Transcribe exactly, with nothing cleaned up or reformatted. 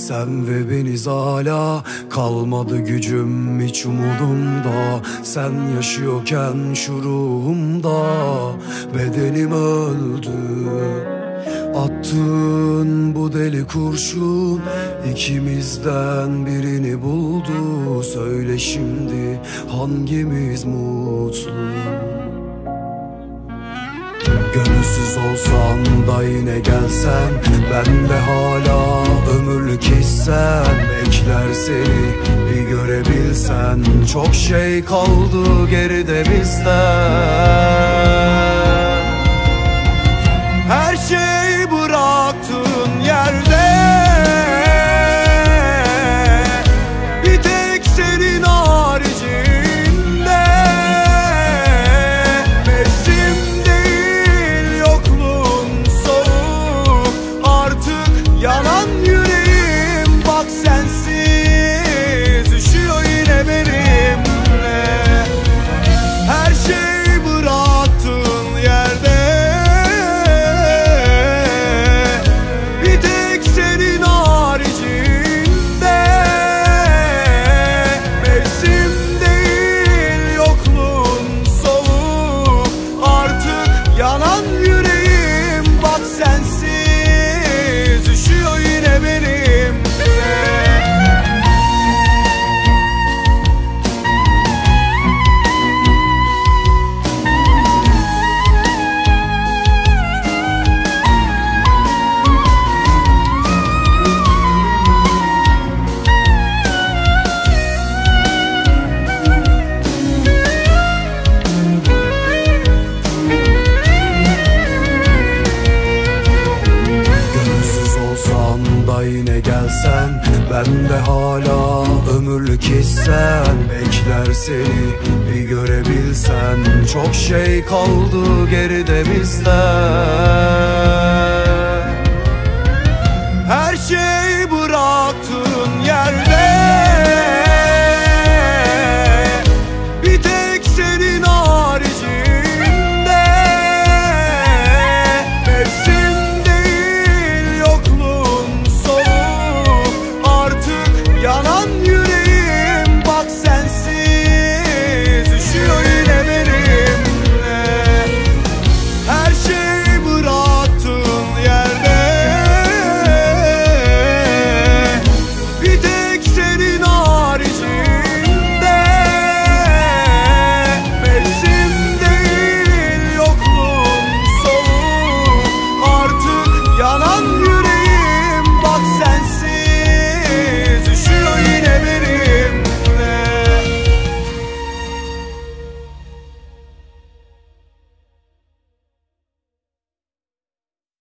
Sen ve beniz hala, kalmadı gücüm hiç umudumda. Sen yaşıyorken şu ruhumda bedenim öldü. Attığın bu deli kurşun ikimizden birini buldu. Söyle şimdi hangimiz mutlu? Gönülsüz olsan da yine gelsen, ben de hala ömürlük hissen. Bekler seni bir görebilsen, çok şey kaldı geride bizden. Her şey bıraktığın yerde, bir tek senin haricinde. Mevsim değil yokluğun soğuk, artık yanan yüreğim. Bak sensiz üşüyor yine benimle. Her şey bıraktığın yerde, yanan yüreğim. Bak sensiz üşüyor yine benimle. Yine gelsen, ben de hala ömürlük hissen. Bekler seni bir görebilsen, çok şey kaldı geride bizden. Her şey